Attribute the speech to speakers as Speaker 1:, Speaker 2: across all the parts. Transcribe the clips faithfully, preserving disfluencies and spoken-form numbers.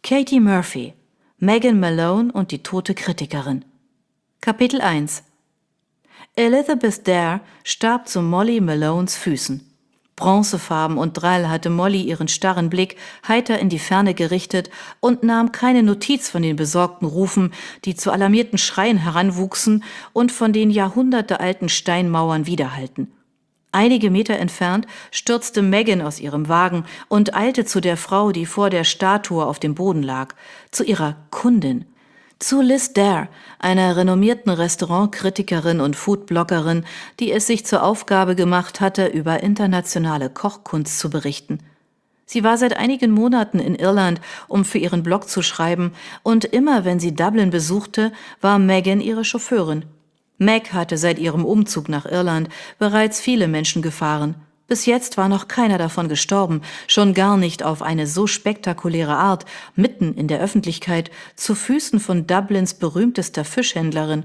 Speaker 1: Katie Murphy, Megan Malone und die tote Kritikerin. Kapitel eins. Elizabeth Dare starb zu Molly Malones Füßen. Bronzefarben und drall hatte Molly ihren starren Blick heiter in die Ferne gerichtet und nahm keine Notiz von den besorgten Rufen, die zu alarmierten Schreien heranwuchsen und von den jahrhundertealten Steinmauern widerhallten. Einige Meter entfernt stürzte Megan aus ihrem Wagen und eilte zu der Frau, die vor der Statue auf dem Boden lag, zu ihrer Kundin. Zu Liz Dare, einer renommierten Restaurantkritikerin und Foodbloggerin, die es sich zur Aufgabe gemacht hatte, über internationale Kochkunst zu berichten. Sie war seit einigen Monaten in Irland, um für ihren Blog zu schreiben, und immer wenn sie Dublin besuchte, war Megan ihre Chauffeurin. Meg hatte seit ihrem Umzug nach Irland bereits viele Menschen gefahren. Bis jetzt war noch keiner davon gestorben, schon gar nicht auf eine so spektakuläre Art, mitten in der Öffentlichkeit, zu Füßen von Dublins berühmtester Fischhändlerin.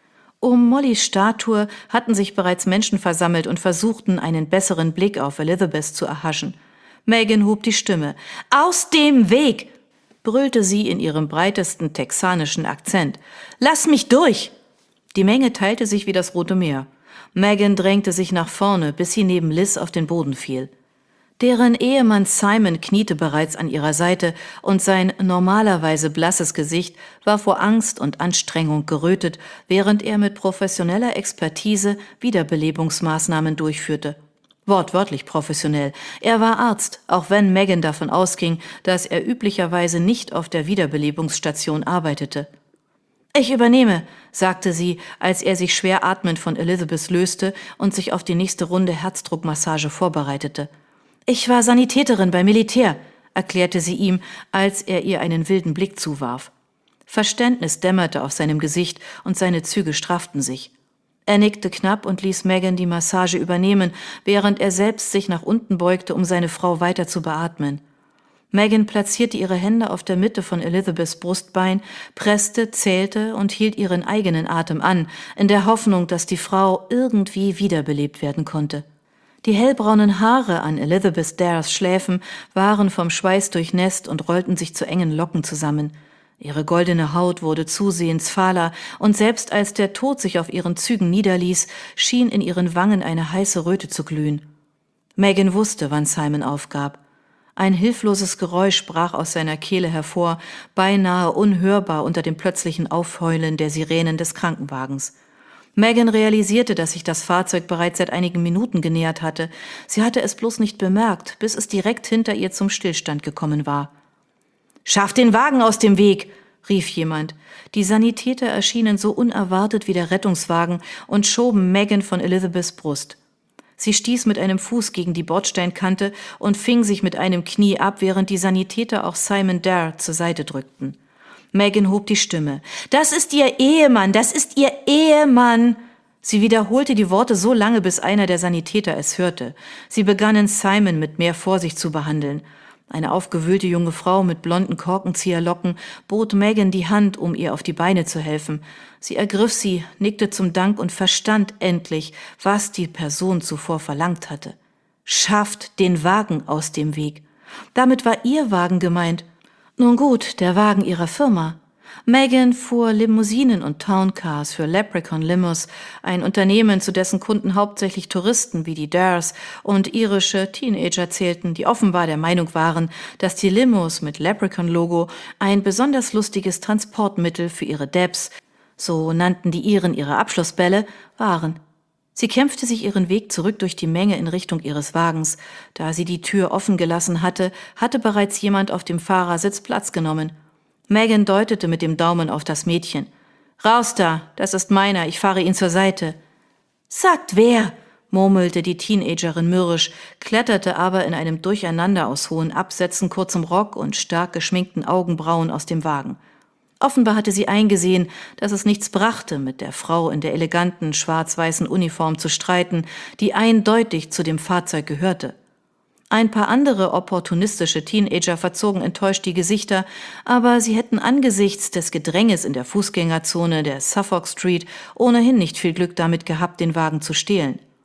Speaker 1: Um Mollys Statue hatten sich bereits Menschen versammelt und versuchten, einen besseren Blick auf Elizabeth zu erhaschen. Megan hob die Stimme. »Aus dem Weg!« brüllte sie in ihrem breitesten texanischen Akzent. »Lass mich durch!« Die Menge teilte sich wie das Rote Meer. Megan drängte sich nach vorne, bis sie neben Liz auf den Boden fiel. Deren Ehemann Simon kniete bereits an ihrer Seite und sein normalerweise blasses Gesicht war vor Angst und Anstrengung gerötet, während er mit professioneller Expertise Wiederbelebungsmaßnahmen durchführte. Wortwörtlich professionell. Er war Arzt, auch wenn Megan davon ausging, dass er üblicherweise nicht auf der Wiederbelebungsstation arbeitete. »Ich übernehme«, sagte sie, als er sich schwer atmend von Elizabeth löste und sich auf die nächste Runde Herzdruckmassage vorbereitete. »Ich war Sanitäterin beim Militär«, erklärte sie ihm, als er ihr einen wilden Blick zuwarf. Verständnis dämmerte auf seinem Gesicht und seine Züge strafften sich. Er nickte knapp und ließ Megan die Massage übernehmen, während er selbst sich nach unten beugte, um seine Frau weiter zu beatmen. Megan platzierte ihre Hände auf der Mitte von Elizabeths Brustbein, presste, zählte und hielt ihren eigenen Atem an, in der Hoffnung, dass die Frau irgendwie wiederbelebt werden konnte. Die hellbraunen Haare an Elizabeth Dares Schläfen waren vom Schweiß durchnässt und rollten sich zu engen Locken zusammen. Ihre goldene Haut wurde zusehends fahler, und selbst als der Tod sich auf ihren Zügen niederließ, schien in ihren Wangen eine heiße Röte zu glühen. Megan wusste, wann Simon aufgab. Ein hilfloses Geräusch brach aus seiner Kehle hervor, beinahe unhörbar unter dem plötzlichen Aufheulen der Sirenen des Krankenwagens. Megan realisierte, dass sich das Fahrzeug bereits seit einigen Minuten genähert hatte. Sie hatte es bloß nicht bemerkt, bis es direkt hinter ihr zum Stillstand gekommen war. »Schaff den Wagen aus dem Weg«, rief jemand. Die Sanitäter erschienen so unerwartet wie der Rettungswagen und schoben Megan von Elizabeths Brust. Sie stieß mit einem Fuß gegen die Bordsteinkante und fing sich mit einem Knie ab, während die Sanitäter auch Simon Dare zur Seite drückten. Megan hob die Stimme. »Das ist Ihr Ehemann, das ist Ihr Ehemann!« Sie wiederholte die Worte so lange, bis einer der Sanitäter es hörte. Sie begannen, Simon mit mehr Vorsicht zu behandeln. Eine aufgewühlte junge Frau mit blonden Korkenzieherlocken bot Megan die Hand, um ihr auf die Beine zu helfen. Sie ergriff sie, nickte zum Dank und verstand endlich, was die Person zuvor verlangt hatte. »Schafft den Wagen aus dem Weg.« Damit war ihr Wagen gemeint. Nun gut, der Wagen ihrer Firma. Megan fuhr Limousinen und Towncars für Leprechaun Limos, ein Unternehmen, zu dessen Kunden hauptsächlich Touristen wie die Dares und irische Teenager zählten, die offenbar der Meinung waren, dass die Limos mit Leprechaun-Logo ein besonders lustiges Transportmittel für ihre Debs, so nannten die Iren ihre Abschlussbälle, waren. Sie kämpfte sich ihren Weg zurück durch die Menge in Richtung ihres Wagens. Da sie die Tür offen gelassen hatte, hatte bereits jemand auf dem Fahrersitz Platz genommen. Megan deutete mit dem Daumen auf das Mädchen. »Raus da, das ist meiner, ich fahre ihn zur Seite.« »Sagt wer?«, murmelte die Teenagerin mürrisch, kletterte aber in einem Durcheinander aus hohen Absätzen, kurzem Rock und stark geschminkten Augenbrauen aus dem Wagen. Offenbar hatte sie eingesehen, dass es nichts brachte, mit der Frau in der eleganten schwarz-weißen Uniform zu streiten, die eindeutig zu dem Fahrzeug gehörte. Ein paar andere opportunistische Teenager verzogen enttäuscht die Gesichter, aber sie hätten angesichts des Gedränges in der Fußgängerzone der Suffolk Street ohnehin nicht viel Glück damit gehabt, den Wagen zu stehlen.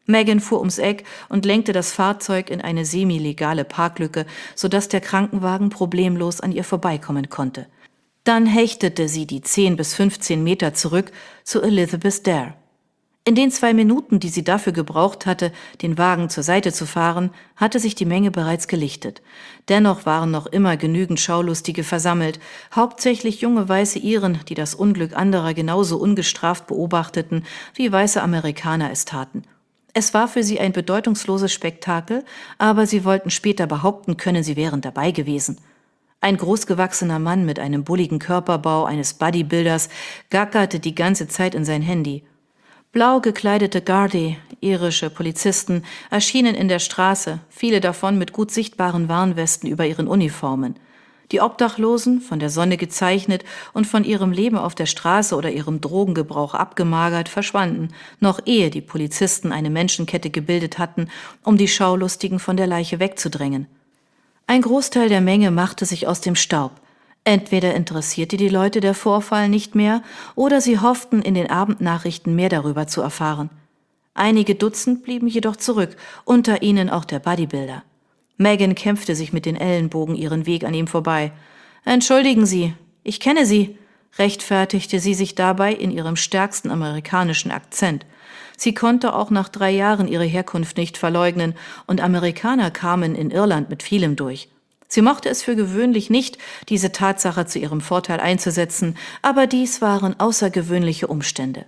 Speaker 1: Megan fuhr ums Eck und lenkte das Fahrzeug in eine semi-legale Parklücke, sodass der Krankenwagen problemlos an ihr vorbeikommen konnte. Dann hechtete sie die zehn bis fünfzehn Meter zurück zu Elizabeth Dare. In den zwei Minuten, die sie dafür gebraucht hatte, den Wagen zur Seite zu fahren, hatte sich die Menge bereits gelichtet. Dennoch waren noch immer genügend Schaulustige versammelt, hauptsächlich junge weiße Iren, die das Unglück anderer genauso ungestraft beobachteten, wie weiße Amerikaner es taten. Es war für sie ein bedeutungsloses Spektakel, aber sie wollten später behaupten können, sie wären dabei gewesen. Ein großgewachsener Mann mit einem bulligen Körperbau eines Bodybuilders gackerte die ganze Zeit in sein Handy. Blau gekleidete Gardaí, irische Polizisten, erschienen in der Straße, viele davon mit gut sichtbaren Warnwesten über ihren Uniformen. Die Obdachlosen, von der Sonne gezeichnet und von ihrem Leben auf der Straße oder ihrem Drogengebrauch abgemagert, verschwanden, noch ehe die Polizisten eine Menschenkette gebildet hatten, um die Schaulustigen von der Leiche wegzudrängen. Ein Großteil der Menge machte sich aus dem Staub. Entweder interessierte die Leute der Vorfall nicht mehr, oder sie hofften, in den Abendnachrichten mehr darüber zu erfahren. Einige Dutzend blieben jedoch zurück, unter ihnen auch der Bodybuilder. Megan kämpfte sich mit den Ellenbogen ihren Weg an ihm vorbei. »Entschuldigen Sie, ich kenne Sie«, rechtfertigte sie sich dabei in ihrem stärksten amerikanischen Akzent. Sie konnte auch nach drei Jahren ihre Herkunft nicht verleugnen, und Amerikaner kamen in Irland mit vielem durch. Sie mochte es für gewöhnlich nicht, diese Tatsache zu ihrem Vorteil einzusetzen, aber dies waren außergewöhnliche Umstände.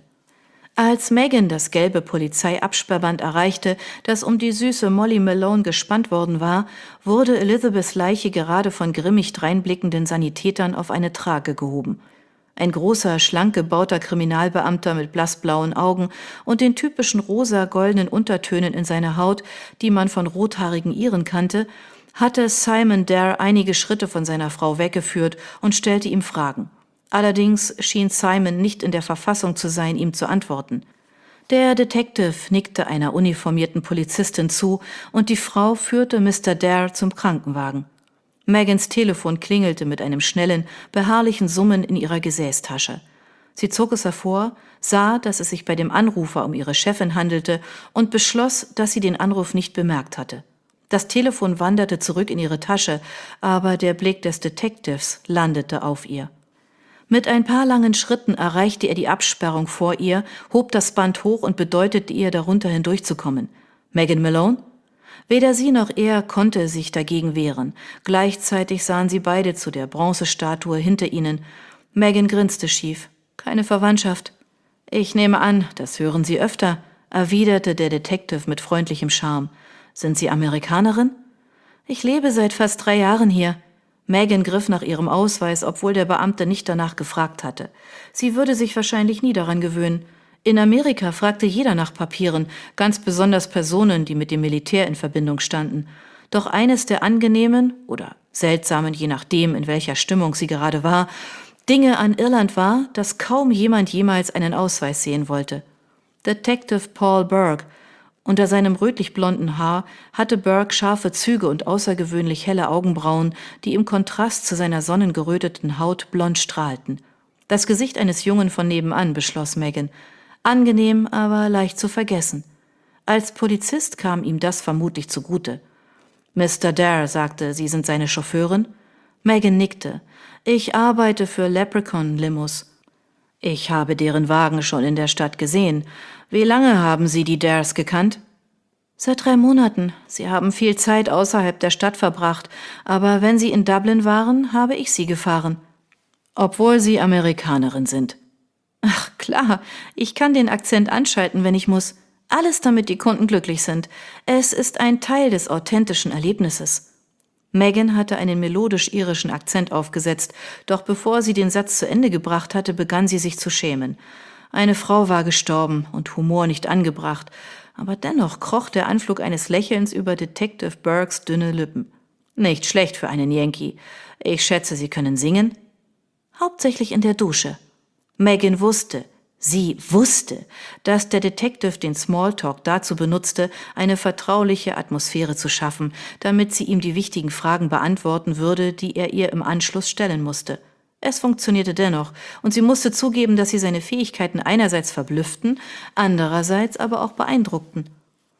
Speaker 1: Als Megan das gelbe Polizeiabsperrband erreichte, das um die süße Molly Malone gespannt worden war, wurde Elizabeths Leiche gerade von grimmig dreinblickenden Sanitätern auf eine Trage gehoben. Ein großer, schlank gebauter Kriminalbeamter mit blassblauen Augen und den typischen rosa-goldenen Untertönen in seiner Haut, die man von rothaarigen Iren kannte, hatte Simon Dare einige Schritte von seiner Frau weggeführt und stellte ihm Fragen. Allerdings schien Simon nicht in der Verfassung zu sein, ihm zu antworten. Der Detective nickte einer uniformierten Polizistin zu und die Frau führte Mister Dare zum Krankenwagen. Megans Telefon klingelte mit einem schnellen, beharrlichen Summen in ihrer Gesäßtasche. Sie zog es hervor, sah, dass es sich bei dem Anrufer um ihre Chefin handelte und beschloss, dass sie den Anruf nicht bemerkt hatte. Das Telefon wanderte zurück in ihre Tasche, aber der Blick des Detectives landete auf ihr. Mit ein paar langen Schritten erreichte er die Absperrung vor ihr, hob das Band hoch und bedeutete ihr, darunter hindurchzukommen. »Megan Malone?« Weder sie noch er konnte sich dagegen wehren. Gleichzeitig sahen sie beide zu der Bronzestatue hinter ihnen. Megan grinste schief. »Keine Verwandtschaft.« »Ich nehme an, das hören Sie öfter«, erwiderte der Detective mit freundlichem Charme. »Sind Sie Amerikanerin?« »Ich lebe seit fast drei Jahren hier.« Megan griff nach ihrem Ausweis, obwohl der Beamte nicht danach gefragt hatte. Sie würde sich wahrscheinlich nie daran gewöhnen. In Amerika fragte jeder nach Papieren, ganz besonders Personen, die mit dem Militär in Verbindung standen. Doch eines der angenehmen oder seltsamen, je nachdem, in welcher Stimmung sie gerade war, Dinge an Irland war, dass kaum jemand jemals einen Ausweis sehen wollte. Detective Paul Burke. Unter seinem rötlich-blonden Haar hatte Burke scharfe Züge und außergewöhnlich helle Augenbrauen, die im Kontrast zu seiner sonnengeröteten Haut blond strahlten. Das Gesicht eines Jungen von nebenan, beschloss Megan. Angenehm, aber leicht zu vergessen. Als Polizist kam ihm das vermutlich zugute. »Mister Dare«, sagte, »Sie sind seine Chauffeurin?« Megan nickte. »Ich arbeite für Leprechaun-Limos.« »Ich habe deren Wagen schon in der Stadt gesehen. Wie lange haben Sie die Dares gekannt?« »Seit drei Monaten. Sie haben viel Zeit außerhalb der Stadt verbracht, aber wenn Sie in Dublin waren, habe ich sie gefahren.« »Obwohl Sie Amerikanerin sind.« »Ach klar, ich kann den Akzent anschalten, wenn ich muss. Alles, damit die Kunden glücklich sind. Es ist ein Teil des authentischen Erlebnisses.« Megan hatte einen melodisch-irischen Akzent aufgesetzt, doch bevor sie den Satz zu Ende gebracht hatte, begann sie sich zu schämen. Eine Frau war gestorben und Humor nicht angebracht, aber dennoch kroch der Anflug eines Lächelns über Detective Burkes dünne Lippen. »Nicht schlecht für einen Yankee. Ich schätze, Sie können singen?« »Hauptsächlich in der Dusche.« Megan wusste, sie wusste, dass der Detective den Smalltalk dazu benutzte, eine vertrauliche Atmosphäre zu schaffen, damit sie ihm die wichtigen Fragen beantworten würde, die er ihr im Anschluss stellen musste. Es funktionierte dennoch, und sie musste zugeben, dass sie seine Fähigkeiten einerseits verblüfften, andererseits aber auch beeindruckten.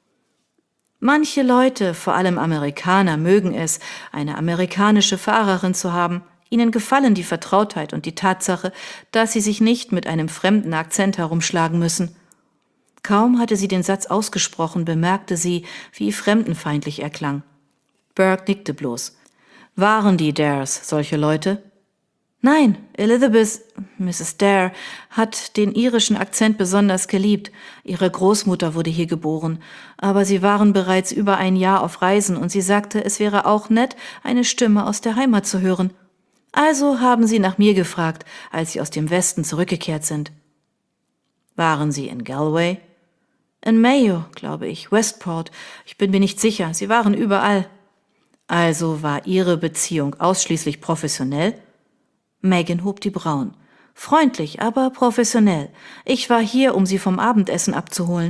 Speaker 1: Manche Leute, vor allem Amerikaner, mögen es, eine amerikanische Fahrerin zu haben. Ihnen gefallen die Vertrautheit und die Tatsache, dass sie sich nicht mit einem fremden Akzent herumschlagen müssen. Kaum hatte sie den Satz ausgesprochen, bemerkte sie, wie fremdenfeindlich er klang. Burke nickte bloß. Waren die Dares solche Leute? Nein, Elizabeth, Misses Dare, hat den irischen Akzent besonders geliebt. Ihre Großmutter wurde hier geboren, aber sie waren bereits über ein Jahr auf Reisen und sie sagte, es wäre auch nett, eine Stimme aus der Heimat zu hören. Also haben sie nach mir gefragt, als sie aus dem Westen zurückgekehrt sind. Waren sie in Galway? In Mayo, glaube ich, Westport. Ich bin mir nicht sicher, sie waren überall. Also war ihre Beziehung ausschließlich professionell? Megan hob die Brauen. Freundlich, aber professionell. Ich war hier, um sie vom Abendessen abzuholen.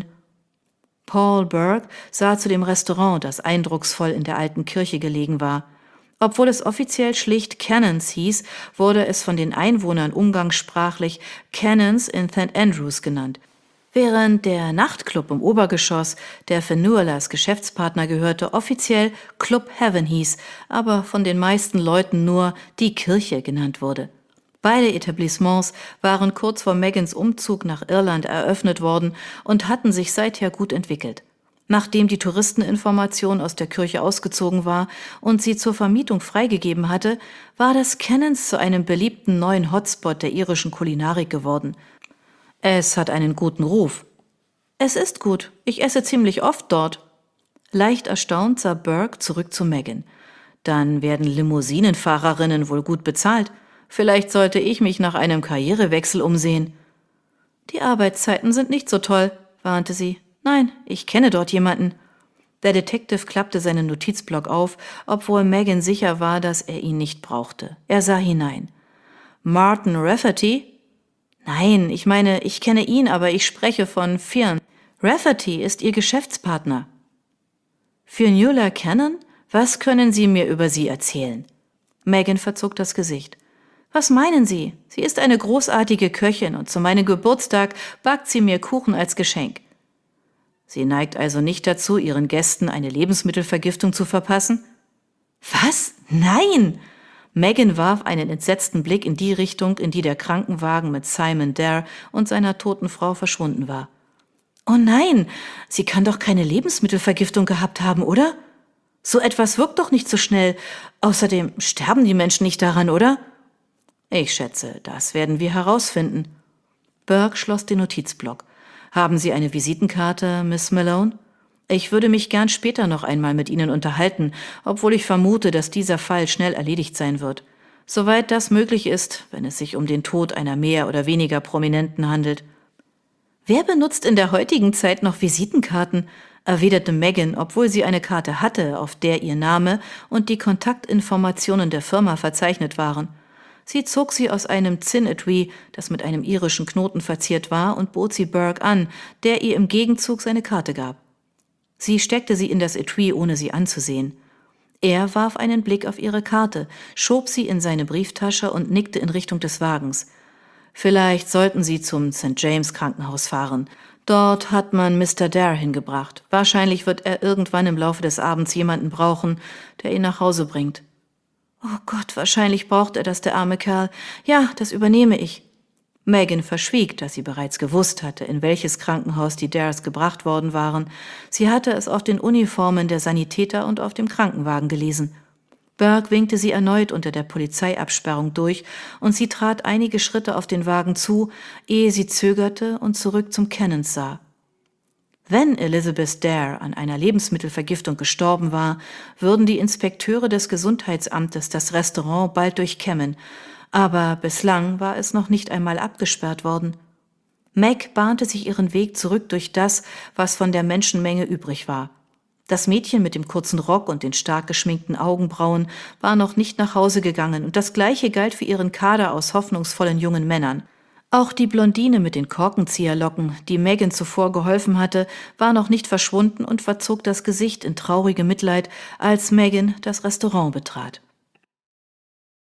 Speaker 1: Paul Burke sah zu dem Restaurant, das eindrucksvoll in der alten Kirche gelegen war. Obwohl es offiziell schlicht Cannons hieß, wurde es von den Einwohnern umgangssprachlich Cannons in Saint Andrews genannt. Während der Nachtclub im Obergeschoss, der Fenouillas Geschäftspartner gehörte, offiziell Club Heaven hieß, aber von den meisten Leuten nur die Kirche genannt wurde. Beide Etablissements waren kurz vor Megans Umzug nach Irland eröffnet worden und hatten sich seither gut entwickelt. Nachdem die Touristeninformation aus der Kirche ausgezogen war und sie zur Vermietung freigegeben hatte, war das Cannons zu einem beliebten neuen Hotspot der irischen Kulinarik geworden. Es hat einen guten Ruf. Es ist gut. Ich esse ziemlich oft dort. Leicht erstaunt sah Burke zurück zu Megan. Dann werden Limousinenfahrerinnen wohl gut bezahlt. Vielleicht sollte ich mich nach einem Karrierewechsel umsehen. Die Arbeitszeiten sind nicht so toll, warnte sie. Nein, ich kenne dort jemanden. Der Detective klappte seinen Notizblock auf, obwohl Megan sicher war, dass er ihn nicht brauchte. Er sah hinein. Martin Rafferty? Nein, ich meine, ich kenne ihn, aber ich spreche von Fionn. Rafferty ist Ihr Geschäftspartner. Fionnuala Cannon? Was können Sie mir über sie erzählen? Megan verzog das Gesicht. Was meinen Sie? Sie ist eine großartige Köchin und zu meinem Geburtstag backt sie mir Kuchen als Geschenk. Sie neigt also nicht dazu, ihren Gästen eine Lebensmittelvergiftung zu verpassen? Was? Nein! Megan warf einen entsetzten Blick in die Richtung, in die der Krankenwagen mit Simon Dare und seiner toten Frau verschwunden war. Oh nein, sie kann doch keine Lebensmittelvergiftung gehabt haben, oder? So etwas wirkt doch nicht so schnell. Außerdem sterben die Menschen nicht daran, oder? Ich schätze, das werden wir herausfinden. Burke schloss den Notizblock. Haben Sie eine Visitenkarte, Miss Malone? Ich würde mich gern später noch einmal mit Ihnen unterhalten, obwohl ich vermute, dass dieser Fall schnell erledigt sein wird. Soweit das möglich ist, wenn es sich um den Tod einer mehr oder weniger Prominenten handelt. Wer benutzt in der heutigen Zeit noch Visitenkarten? Erwiderte Megan, obwohl sie eine Karte hatte, auf der ihr Name und die Kontaktinformationen der Firma verzeichnet waren. Sie zog sie aus einem Zinnetui, das mit einem irischen Knoten verziert war, und bot sie Burke an, der ihr im Gegenzug seine Karte gab. Sie steckte sie in das Etui, ohne sie anzusehen. Er warf einen Blick auf ihre Karte, schob sie in seine Brieftasche und nickte in Richtung des Wagens. Vielleicht sollten Sie zum Sankt James Krankenhaus fahren. Dort hat man Mister Dare hingebracht. Wahrscheinlich wird er irgendwann im Laufe des Abends jemanden brauchen, der ihn nach Hause bringt. Oh Gott, wahrscheinlich braucht er das, der arme Kerl. Ja, das übernehme ich. Megan verschwieg, dass sie bereits gewusst hatte, in welches Krankenhaus die Dares gebracht worden waren. Sie hatte es auf den Uniformen der Sanitäter und auf dem Krankenwagen gelesen. Burke winkte sie erneut unter der Polizeiabsperrung durch und sie trat einige Schritte auf den Wagen zu, ehe sie zögerte und zurück zum Cannons sah. Wenn Elizabeth Dare an einer Lebensmittelvergiftung gestorben war, würden die Inspekteure des Gesundheitsamtes das Restaurant bald durchkämmen, aber bislang war es noch nicht einmal abgesperrt worden. Meg bahnte sich ihren Weg zurück durch das, was von der Menschenmenge übrig war. Das Mädchen mit dem kurzen Rock und den stark geschminkten Augenbrauen war noch nicht nach Hause gegangen und das Gleiche galt für ihren Kader aus hoffnungsvollen jungen Männern. Auch die Blondine mit den Korkenzieherlocken, die Megan zuvor geholfen hatte, war noch nicht verschwunden und verzog das Gesicht in traurigem Mitleid, als Megan das Restaurant betrat.